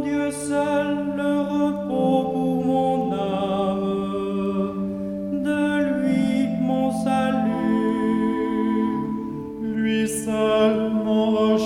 Dieu seul le repos pour mon âme, de lui mon salut, lui seul mon rocher.